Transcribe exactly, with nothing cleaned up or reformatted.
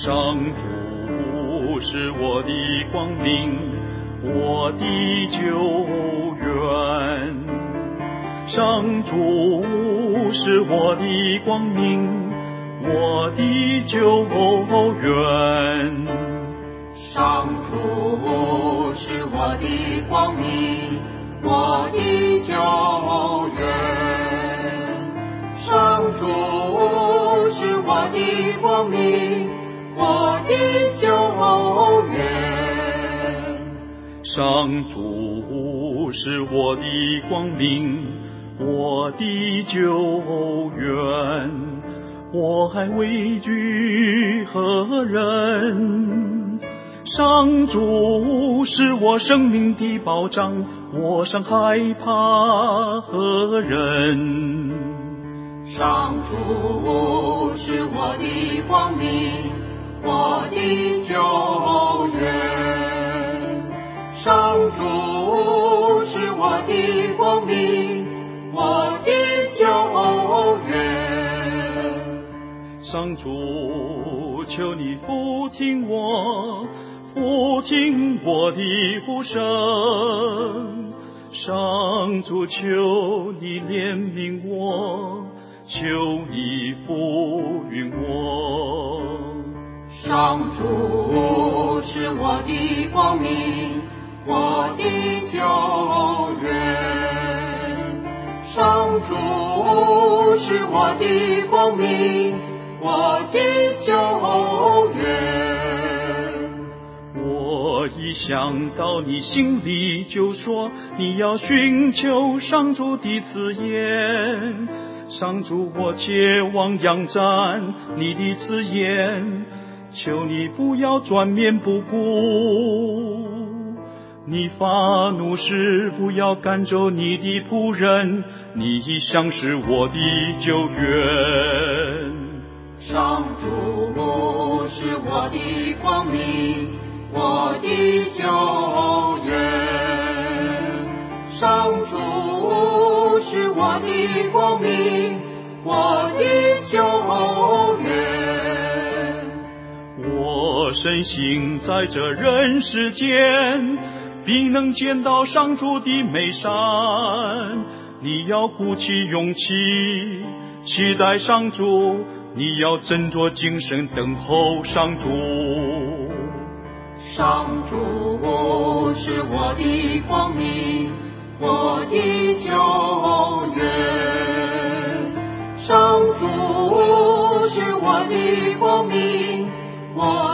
上主是我的光明，我的救援。上主是我的光明，我的救援。 上主是我的光明，我的救援。上主是我的光明，我的救援。 上主是我的光明，我的救援。我还畏惧何人？上主是我生命的保障，我尚害怕何人？ 上主是我的光明，我的救援。上主是我的光明，我的救援。 上主，求你俯听我，俯听我的呼声。上主，求你怜悯我，求你扶允我。 上主是我的光明，我的救援。上主是我的光明，我的救援。 我一想到你心里就说，你要寻求上主的慈言。上主，我切望仰赞你的慈言，求你不要转面不顾。你发怒时不要赶走你的仆人，你已想是我的救援。 上主是我的光明，我的救援。上主是我的光明，我的救援。 我深信在这人世间，必能见到上主的美善。你要鼓起勇气，期待上主，你要振作精神，等候上主。 上主是我的光明，我的救援。上主是我的光明，我